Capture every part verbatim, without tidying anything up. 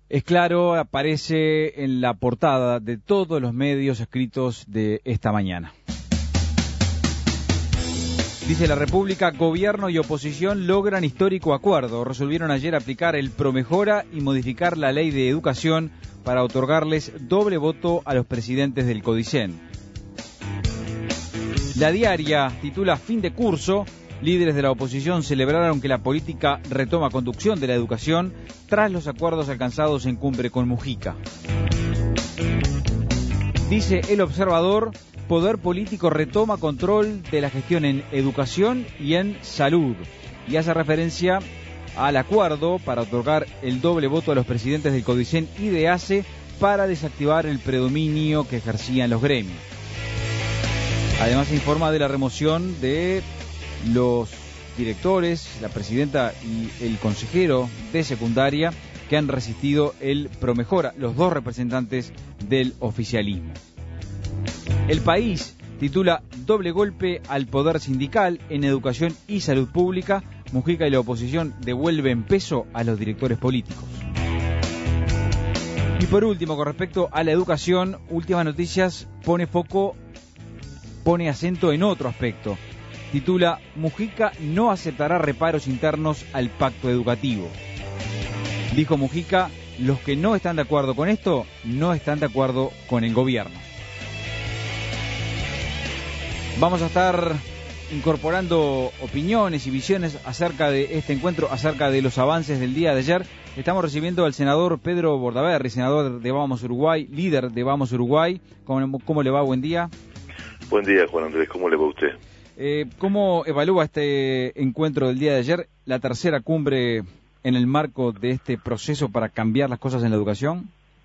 Es claro, aparece en la portada de todos los medios escritos de esta mañana. Dice La República, gobierno y oposición logran histórico acuerdo. Resolvieron ayer aplicar el Promejora y modificar la ley de educación para otorgarles doble voto a los presidentes del Codicen. La Diaria titula Fin de curso. Líderes de la oposición celebraron que la política retoma conducción de la educación tras los acuerdos alcanzados en cumbre con Mujica. Dice El Observador, poder político retoma control de la gestión en educación y en salud. Y hace referencia al acuerdo para otorgar el doble voto a los presidentes del Codicen y de ACE para desactivar el predominio que ejercían los gremios. Además se informa de la remoción de los directores, la presidenta y el consejero de secundaria que han resistido el Promejora, los dos representantes del oficialismo. El País titula Doble golpe al poder sindical en educación y salud pública. Mujica y la oposición devuelven peso a los directores políticos. Y por último, con respecto a la educación, Últimas Noticias pone foco, pone acento en otro aspecto. Titula Mujica no aceptará reparos internos al pacto educativo. Dijo Mujica, los que no están de acuerdo con esto, no están de acuerdo con el gobierno. Vamos a estar incorporando opiniones y visiones acerca de este encuentro, acerca de los avances del día de ayer. Estamos recibiendo al senador Pedro Bordaberry, senador de Vamos Uruguay, líder de Vamos Uruguay. ¿Cómo, cómo le va? Buen día. Buen día, Juan Andrés. ¿Cómo le va a usted? Eh, ¿Cómo evalúa este encuentro del día de ayer, la tercera cumbre en el marco de este proceso para cambiar las cosas en la educación?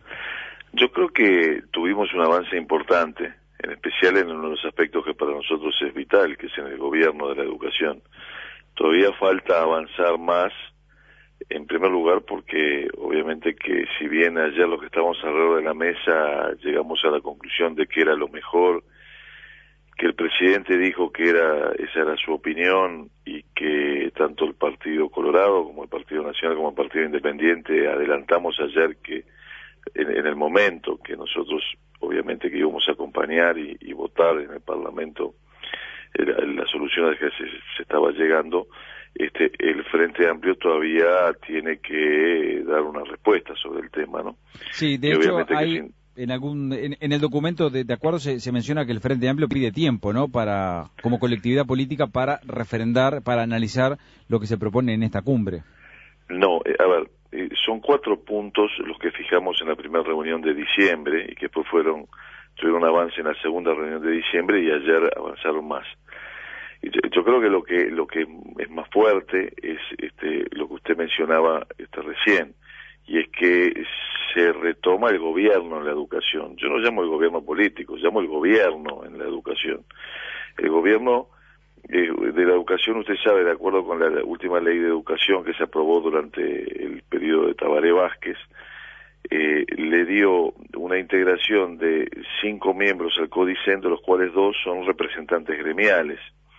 Yo creo que tuvimos un avance importante, en especial en uno de los aspectos que para nosotros es vital, que es en el gobierno de la educación. Todavía falta avanzar más, en primer lugar porque obviamente que si bien ayer los que estábamos alrededor de la mesa llegamos a la conclusión de que era lo mejor, que el presidente dijo que era esa era su opinión y que tanto el Partido Colorado como el Partido Nacional como el Partido Independiente adelantamos ayer que en, en el momento que nosotros obviamente que íbamos a acompañar y, y votar en el Parlamento la, la solución a la que se, se estaba llegando, este el Frente Amplio todavía tiene que dar una respuesta sobre el tema, ¿no? Sí, de y hecho hay... Sin... En algún en, en el documento de, de acuerdo se, se menciona que el Frente Amplio pide tiempo, ¿no? Para como colectividad política para referendar, para analizar lo que se propone en esta cumbre. No, eh, a ver, eh, son cuatro puntos los que fijamos en la primera reunión de diciembre y que después fueron tuvieron un avance en la segunda reunión de diciembre y ayer avanzaron más. Y yo, yo creo que lo que lo que es más fuerte es este lo que usted mencionaba este recién. Y es que se retoma el gobierno en la educación. Yo no llamo el gobierno político, llamo el gobierno en la educación. El gobierno eh, de la educación, usted sabe, de acuerdo con la última ley de educación que se aprobó durante el periodo de Tabaré Vázquez, eh, le dio una integración de cinco miembros al Codicen, de los cuales dos son representantes gremiales.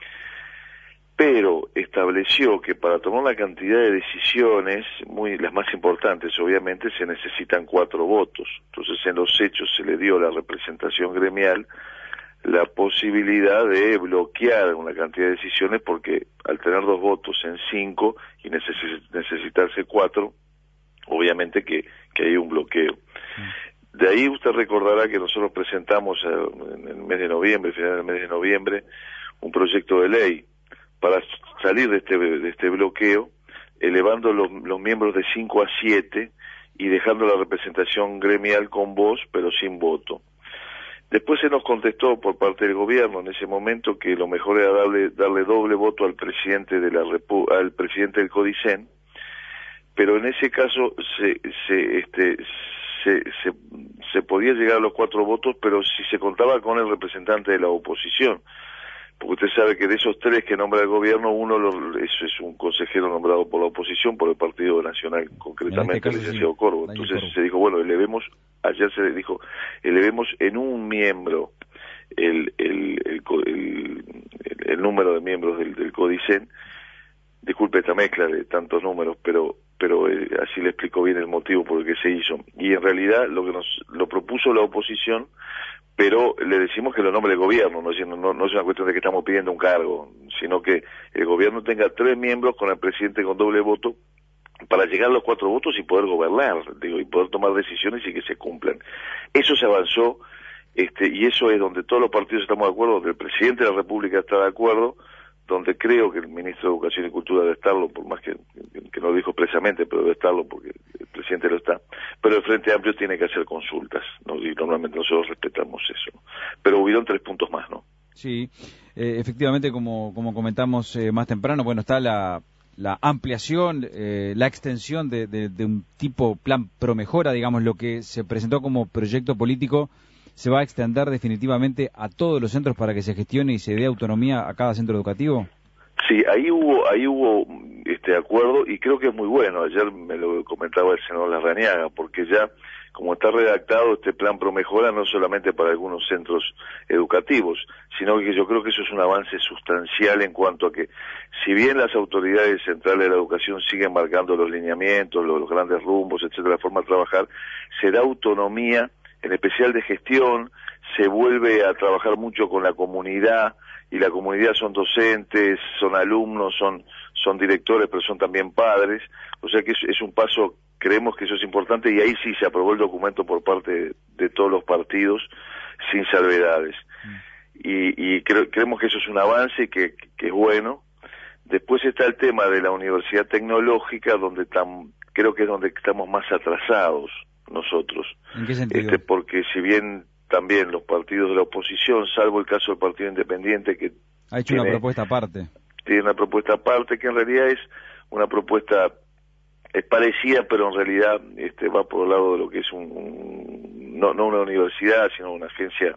Pero estableció que para tomar una cantidad de decisiones, muy las más importantes obviamente, se necesitan cuatro votos. Entonces en los hechos se le dio a la representación gremial la posibilidad de bloquear una cantidad de decisiones porque al tener dos votos en cinco y neces- necesitarse cuatro, obviamente que, que hay un bloqueo. De ahí usted recordará que nosotros presentamos en el mes de noviembre, final del mes de noviembre, un proyecto de ley para salir de este de este bloqueo, elevando los, los miembros de cinco a siete y dejando la representación gremial con voz, pero sin voto. Después se nos contestó por parte del gobierno en ese momento que lo mejor era darle darle doble voto al presidente de la Repu- al presidente del Codicen, pero en ese caso se se este se, se se podía llegar a los cuatro votos, pero si se contaba con el representante de la oposición. Porque usted sabe que de esos tres que nombra el gobierno, uno lo, es, es un consejero nombrado por la oposición, por el Partido Nacional, concretamente este el licenciado sí, Corvo. Entonces Corvo. Se dijo, bueno, elevemos, ayer se dijo, elevemos en un miembro el el, el, el, el, el número de miembros del, del Codicen. Disculpe esta mezcla de tantos números, pero pero eh, así le explicó bien el motivo por el que se hizo. Y en realidad lo que nos lo propuso la oposición, pero le decimos que lo nombre el gobierno, no, no, no es una cuestión de que estamos pidiendo un cargo, sino que el gobierno tenga tres miembros con el presidente con doble voto, para llegar a los cuatro votos y poder gobernar, digo, y poder tomar decisiones y que se cumplan. Eso se avanzó, este, y eso es donde todos los partidos estamos de acuerdo, donde el presidente de la República está de acuerdo, donde creo que el ministro de Educación y Cultura debe estarlo, por más que, que no lo dijo expresamente, pero debe estarlo porque el presidente lo está. Pero el Frente Amplio tiene que hacer consultas, ¿no? Y normalmente nosotros respetamos eso. Pero hubieron tres puntos más, ¿no? Sí, eh, efectivamente, como, como comentamos eh, más temprano, bueno, está la... la ampliación, eh, la extensión de, de, de un tipo plan promejora, digamos, lo que se presentó como proyecto político, ¿se va a extender definitivamente a todos los centros para que se gestione y se dé autonomía a cada centro educativo? Sí, ahí hubo ahí hubo este acuerdo y creo que es muy bueno. Ayer me lo comentaba el senador Larrañaga, porque ya como está redactado este plan promejora no solamente para algunos centros educativos, sino que yo creo que eso es un avance sustancial en cuanto a que, si bien las autoridades centrales de la educación siguen marcando los lineamientos, los, los grandes rumbos, etcétera, la forma de trabajar, se da autonomía, en especial de gestión, se vuelve a trabajar mucho con la comunidad, y la comunidad son docentes, son alumnos, son son directores, pero son también padres, o sea que es, es un paso, creemos que eso es importante, y ahí sí se aprobó el documento por parte de, de todos los partidos, sin salvedades. Mm. Y, y cre, creemos que eso es un avance que, que es bueno. Después está el tema de la Universidad Tecnológica, donde tam, creo que es donde estamos más atrasados nosotros. ¿En qué sentido? Este, porque si bien también los partidos de la oposición, salvo el caso del Partido Independiente, que ha hecho tiene, una propuesta aparte. Tiene una propuesta aparte, que en realidad es una propuesta, es parecida, pero en realidad este, va por el lado de lo que es un, un no, no una universidad, sino una agencia,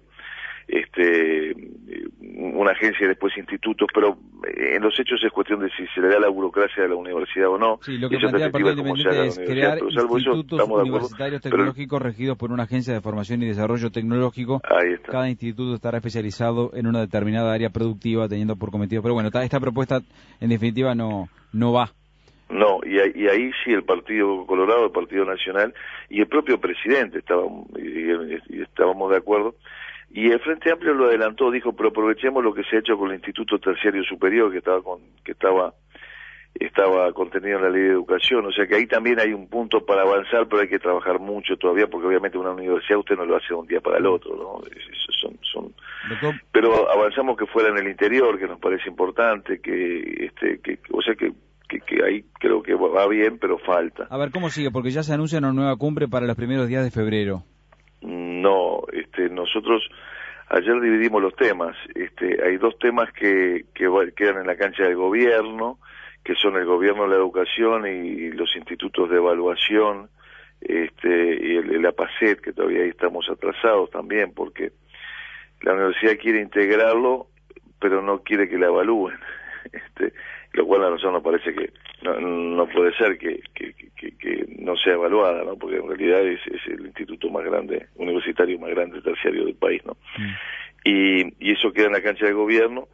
este, una agencia y después institutos, pero en los hechos es cuestión de si se le da la burocracia de la universidad o no. Sí, lo que plantea el Partido Independiente es crear institutos eso, universitarios tecnológicos pero... regidos por una agencia de formación y desarrollo tecnológico. Ahí está. Cada instituto estará especializado en una determinada área productiva, teniendo por cometido. Pero bueno, esta propuesta en definitiva no no va. No, y, y ahí sí el Partido Colorado, el Partido Nacional y el propio presidente estábamos, y, y estábamos de acuerdo. Y el Frente Amplio lo adelantó, dijo, pero aprovechemos lo que se ha hecho con el Instituto Terciario Superior, que estaba con, que estaba estaba contenido en la Ley de Educación, o sea que ahí también hay un punto para avanzar, pero hay que trabajar mucho todavía, porque obviamente una universidad usted no lo hace de un día para el otro, ¿no? Son, son... Pero avanzamos que fuera en el interior, que nos parece importante, que, este, que, o sea que Que, que ahí creo que va bien, pero falta. A ver, ¿cómo sigue? Porque ya se anuncia una nueva cumbre para los primeros días de febrero. No, este, nosotros ayer dividimos los temas. Este, hay dos temas que, que quedan en la cancha del gobierno, que son el gobierno de la educación y los institutos de evaluación, este, y el, el APACET, que todavía ahí estamos atrasados también, porque la universidad quiere integrarlo, pero no quiere que la evalúen. Este, lo cual a nosotros nos parece que no, no puede ser que, que, que, que no sea evaluada, ¿no? Porque en realidad es, es el instituto más grande, universitario más grande, terciario del país, ¿no? Mm. Y, y eso queda en la cancha del gobierno.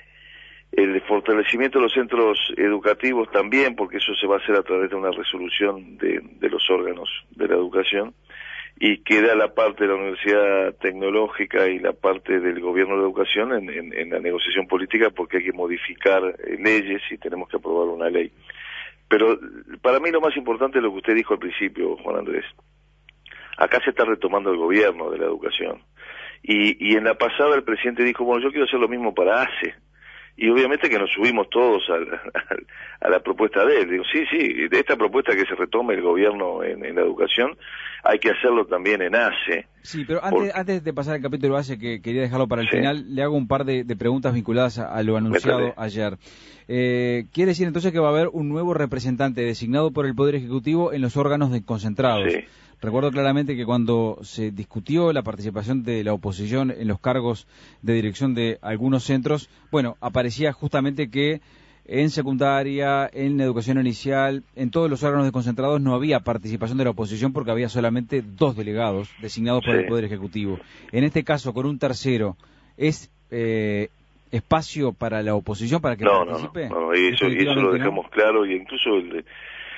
El fortalecimiento de los centros educativos también, porque eso se va a hacer a través de una resolución de, de los órganos de la educación. Y queda la parte de la Universidad Tecnológica y la parte del Gobierno de la Educación en, en, en la negociación política, porque hay que modificar eh, leyes y tenemos que aprobar una ley. Pero para mí lo más importante es lo que usted dijo al principio, Juan Andrés. Acá se está retomando el gobierno de la educación. Y, y en la pasada el presidente dijo, bueno, yo quiero hacer lo mismo para ACE. Y obviamente que nos subimos todos a la, a la propuesta de él. Digo, sí, sí, de esta propuesta que se retome el gobierno en, en la educación, hay que hacerlo también en ACE. Sí, pero antes, porque... antes de pasar al capítulo ACE, que quería dejarlo para el sí. final, le hago un par de, de preguntas vinculadas a, a lo anunciado Métale. ayer. Eh, ¿Quiere decir entonces que va a haber un nuevo representante designado por el Poder Ejecutivo en los órganos desconcentrados? Sí. Recuerdo claramente que cuando se discutió la participación de la oposición en los cargos de dirección de algunos centros, bueno, aparecía justamente que en secundaria, en educación inicial, en todos los órganos desconcentrados no había participación de la oposición porque había solamente dos delegados designados por sí. el Poder Ejecutivo. En este caso, con un tercero, ¿es eh, espacio para la oposición para que no, participe? No, no, no, y eso, y eso lo dejamos no? claro, y incluso el...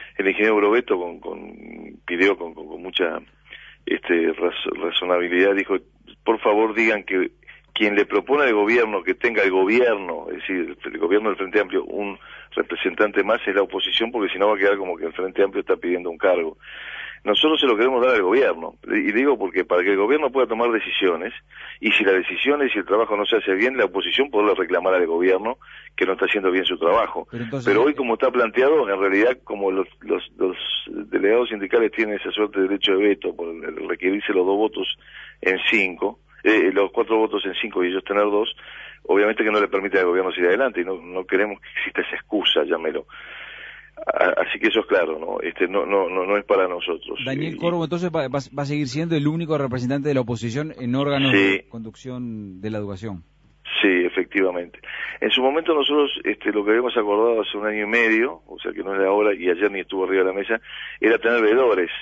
el ingeniero Brovetto con, con pidió con, con, con mucha este raz, razonabilidad, dijo, por favor digan que quien le propone al gobierno que tenga el gobierno, es decir, el, el gobierno del Frente Amplio, un representante más es la oposición, porque si no va a quedar como que el Frente Amplio está pidiendo un cargo. Nosotros se lo queremos dar al gobierno, y digo porque para que el gobierno pueda tomar decisiones, y si las decisiones y el trabajo no se hace bien, la oposición podrá reclamar al gobierno que no está haciendo bien su trabajo. Pero, entonces, Pero hoy, como está planteado, en realidad, como los, los, los delegados sindicales tienen esa suerte de derecho de veto, por requerirse los dos votos en cinco, eh, los cuatro votos en cinco y ellos tener dos, obviamente que no le permite al gobierno seguir adelante, y no, no queremos que exista esa excusa, llámelo. Así que eso es claro, ¿no? Este no no no, no es para nosotros. Daniel Corvo, entonces va, va a seguir siendo el único representante de la oposición en órganos sí. de conducción de la educación. Sí, efectivamente. En su momento nosotros este, lo que habíamos acordado hace un año y medio, o sea que no es de ahora, y ayer ni estuvo arriba de la mesa, era tener veedores,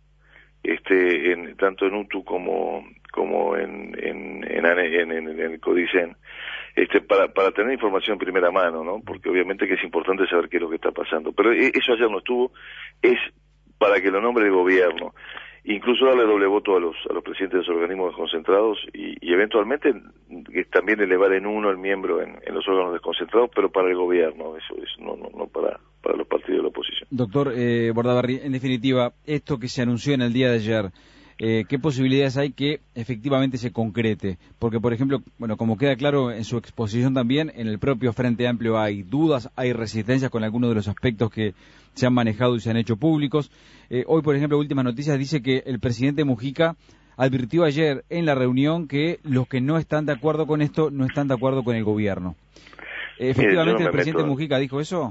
este, en, tanto en U T U como como en en en, en, en, en el CODICEN. Este, para, para tener información en primera mano, ¿no? Porque obviamente que es importante saber qué es lo que está pasando. Pero eso ayer no estuvo, es para que lo nombre el gobierno, incluso darle doble voto a los a los presidentes de los organismos desconcentrados y, y eventualmente también elevar en uno el miembro en, en los órganos desconcentrados, pero para el gobierno, eso es, no, no, no para, para los partidos de la oposición. Doctor eh, Bordaberry, en definitiva, esto que se anunció en el día de ayer, Eh, ¿qué posibilidades hay que efectivamente se concrete? Porque, por ejemplo, bueno, como queda claro en su exposición también, en el propio Frente Amplio hay dudas, hay resistencias con algunos de los aspectos que se han manejado y se han hecho públicos. Eh, hoy, por ejemplo, Últimas Noticias dice que el presidente Mujica advirtió ayer en la reunión que los que no están de acuerdo con esto no están de acuerdo con el gobierno. Eh, ¿Efectivamente no el presidente meto... Mujica dijo eso?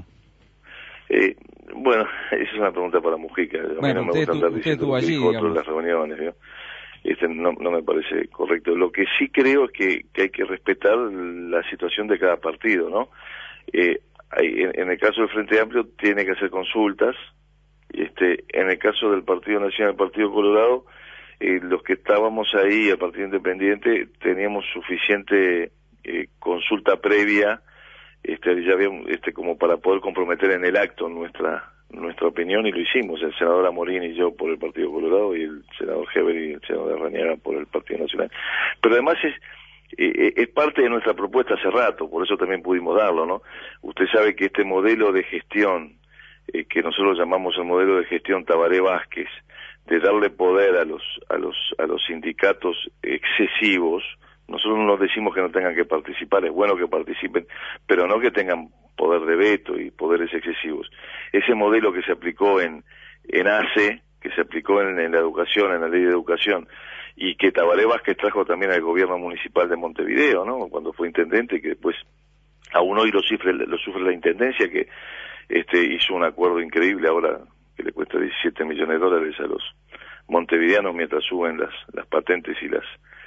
Eh, bueno, esa es una pregunta para Mujica. A bueno, mí no me gusta andar diciendo lo que dijo otro en las reuniones, ¿no? Este, no, no me parece correcto. Lo que sí creo es que, que hay que respetar la situación de cada partido, ¿no? Eh, hay, en, en el caso del Frente Amplio tiene que hacer consultas. Este, en el caso del Partido Nacional, el Partido Colorado, eh, los que estábamos ahí, el Partido Independiente, teníamos suficiente eh, consulta previa. Este, ya había, este, como para poder comprometer en el acto nuestra nuestra opinión, y lo hicimos, el senador Amorín y yo por el Partido Colorado, y el senador Heber y el senador Rañaga por el Partido Nacional. Pero además es eh, es parte de nuestra propuesta hace rato, por eso también pudimos darlo, ¿no? Usted sabe que este modelo de gestión, eh, que nosotros llamamos el modelo de gestión Tabaré Vázquez, de darle poder a los a los a los sindicatos excesivos. Nosotros no decimos que no tengan que participar, es bueno que participen, pero no que tengan poder de veto y poderes excesivos. Ese modelo que se aplicó en en A C E, que se aplicó en, en la educación, en la ley de educación, y que Tabaré Vázquez trajo también al gobierno municipal de Montevideo, ¿no? Cuando fue intendente, que después aún hoy lo sufre, lo sufre la intendencia, que este hizo un acuerdo increíble ahora que le cuesta diecisiete millones de dólares a los montevideanos mientras suben las las patentes y las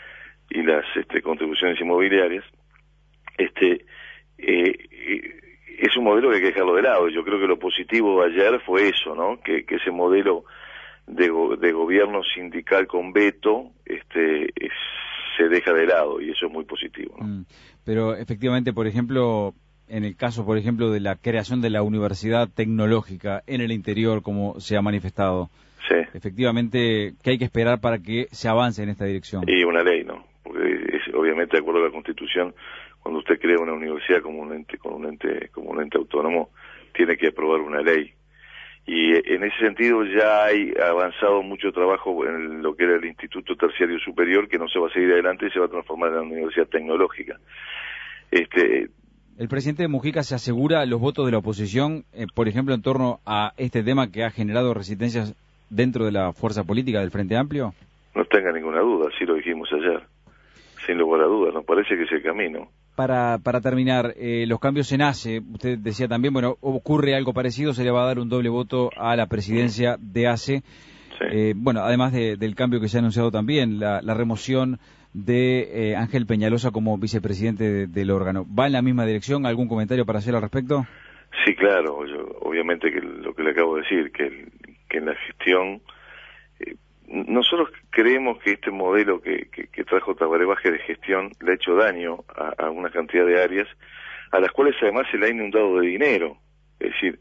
y las este, contribuciones inmobiliarias. Este eh, es un modelo que hay que dejarlo de lado. Yo creo que lo positivo de ayer fue eso, ¿no? Que, que ese modelo de, go de gobierno sindical con veto este es, se deja de lado, y eso es muy positivo, ¿no? Mm, pero efectivamente, por ejemplo, en el caso, por ejemplo, de la creación de la universidad tecnológica en el interior, como se ha manifestado, sí. Efectivamente, ¿qué hay que esperar para que se avance en esta dirección? Y una ley, ¿no? Porque es, obviamente, de acuerdo a la Constitución, cuando usted crea una universidad como un ente, como un ente, como un ente autónomo, tiene que aprobar una ley. Y en ese sentido ya hay avanzado mucho trabajo en lo que era el Instituto Terciario Superior, que no se va a seguir adelante y se va a transformar en la Universidad Tecnológica. Este, ¿El presidente de Mujica se asegura los votos de la oposición, eh, por ejemplo, en torno a este tema que ha generado resistencias dentro de la fuerza política del Frente Amplio? No tenga ninguna duda, así lo dijimos ayer, sin lugar a dudas, nos parece que es el camino. Para, para terminar, eh, los cambios en A C E, usted decía también, bueno, ocurre algo parecido, se le va a dar un doble voto a la presidencia de A C E. Sí. Eh, bueno, además de, del cambio que se ha anunciado también, la, la remoción de eh, Ángel Peñalosa como vicepresidente de, del órgano. ¿Va en la misma dirección? ¿Algún comentario para hacer al respecto? Sí, claro, yo, obviamente que lo que le acabo de decir, que, que en la gestión... Eh, nosotros creemos que este modelo que, que, que trajo Tabaré Vázquez de gestión le ha hecho daño a, a una cantidad de áreas, a las cuales además se le ha inundado de dinero. Es decir,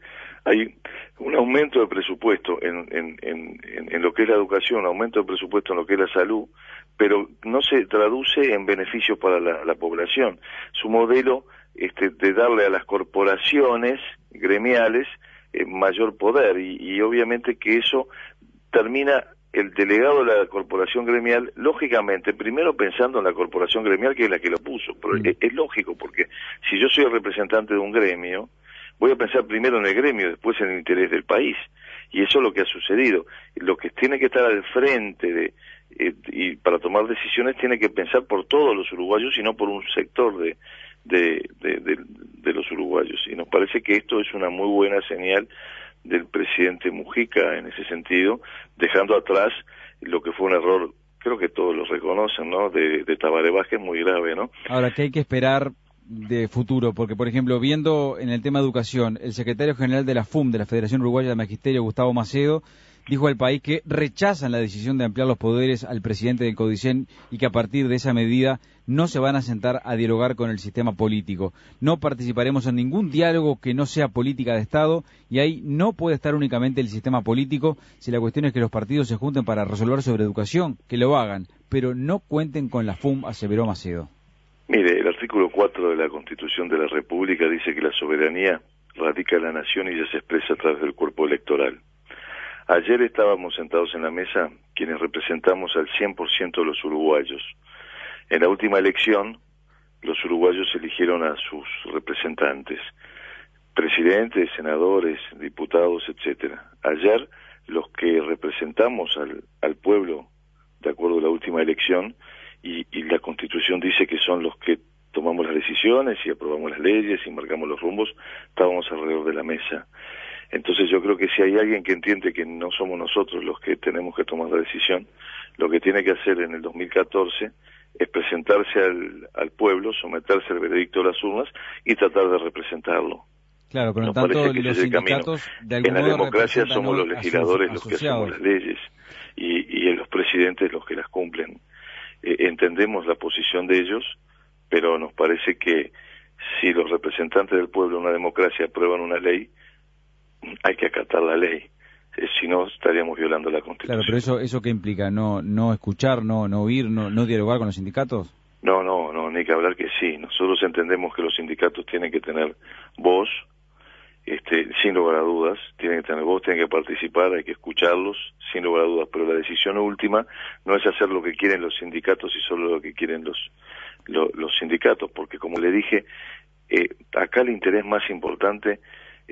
hay un aumento de presupuesto en, en, en, en lo que es la educación, un aumento de presupuesto en lo que es la salud, pero no se traduce en beneficios para la, la población. Su modelo este, de darle a las corporaciones gremiales eh, mayor poder y, y obviamente que eso termina el delegado de la corporación gremial, lógicamente, primero pensando en la corporación gremial que es la que lo puso, pero mm. es, es lógico porque si yo soy el representante de un gremio, voy a pensar primero en el gremio, después en el interés del país, y eso es lo que ha sucedido. Lo que tiene que estar al frente de eh, y para tomar decisiones tiene que pensar por todos los uruguayos y no por un sector de de, de, de, de los uruguayos, y nos parece que esto es una muy buena señal del presidente Mujica en ese sentido, dejando atrás lo que fue un error, creo que todos lo reconocen, ¿no?, de, de Tabaré Vázquez, muy grave, ¿no? Ahora, ¿qué hay que esperar de futuro? Porque, por ejemplo, viendo en el tema educación, el secretario general de la F U M, de la Federación Uruguaya de Magisterio, Gustavo Macedo, dijo al país que rechazan la decisión de ampliar los poderes al presidente del CODICEN y que a partir de esa medida no se van a sentar a dialogar con el sistema político. No participaremos en ningún diálogo que no sea política de Estado y ahí no puede estar únicamente el sistema político. Si la cuestión es que los partidos se junten para resolver sobre educación, que lo hagan, pero no cuenten con la F U M, aseveró Macedo. Mire, el artículo cuatro de la Constitución de la República dice que la soberanía radica en la nación y ya se expresa a través del cuerpo electoral. Ayer estábamos sentados en la mesa quienes representamos al cien por ciento de los uruguayos. En la última elección, los uruguayos eligieron a sus representantes, presidentes, senadores, diputados, etcétera. Ayer, los que representamos al, al pueblo, de acuerdo a la última elección, y, y la Constitución dice que son los que tomamos las decisiones y aprobamos las leyes y marcamos los rumbos, estábamos alrededor de la mesa. Entonces yo creo que si hay alguien que entiende que no somos nosotros los que tenemos que tomar la decisión, lo que tiene que hacer en el dos mil catorce es presentarse al, al pueblo, someterse al veredicto de las urnas y tratar de representarlo. Claro, pero en tanto los sindicatos de algún en la modo democracia somos los legisladores los que hacemos las leyes y, y los presidentes los que las cumplen. Eh, entendemos la posición de ellos, pero nos parece que si los representantes del pueblo en una democracia aprueban una ley, hay que acatar la ley, eh, si no estaríamos violando la Constitución. Claro, pero eso eso qué implica, no no escuchar, no no oír, no no dialogar con los sindicatos. No, no, no, ni que hablar que sí. Nosotros entendemos que los sindicatos tienen que tener voz, este, sin lugar a dudas, tienen que tener voz, tienen que participar, hay que escucharlos, sin lugar a dudas, pero la decisión última no es hacer lo que quieren los sindicatos y solo lo que quieren los los, los sindicatos, porque como le dije, eh, acá el interés más importante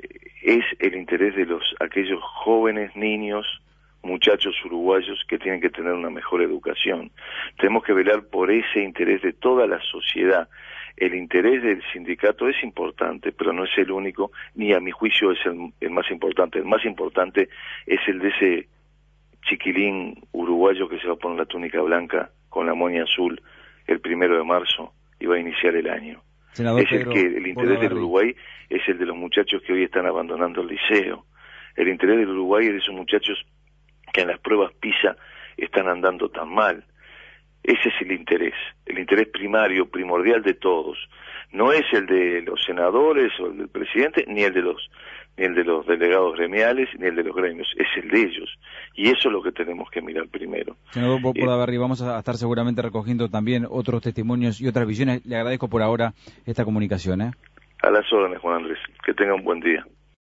es el interés de los aquellos jóvenes, niños, muchachos uruguayos que tienen que tener una mejor educación. Tenemos que velar por ese interés de toda la sociedad. El interés del sindicato es importante, pero no es el único, ni a mi juicio es el, el más importante. El más importante es el de ese chiquilín uruguayo que se va a poner la túnica blanca con la moña azul el primero de marzo y va a iniciar el año. Senador es Pedro, el que el interés del Uruguay es el de los muchachos que hoy están abandonando el liceo. El interés del Uruguay es de esos muchachos que en las pruebas PISA están andando tan mal. Ese es el interés, el interés primario, primordial de todos. No es el de los senadores o el del presidente, ni el de los ni el de los delegados gremiales, ni el de los gremios, es el de ellos. Y eso es lo que tenemos que mirar primero. Senador Bordaberry, vamos a estar seguramente recogiendo también otros testimonios y otras visiones. Le agradezco por ahora esta comunicación, ¿eh? A las órdenes, Juan Andrés. Que tenga un buen día.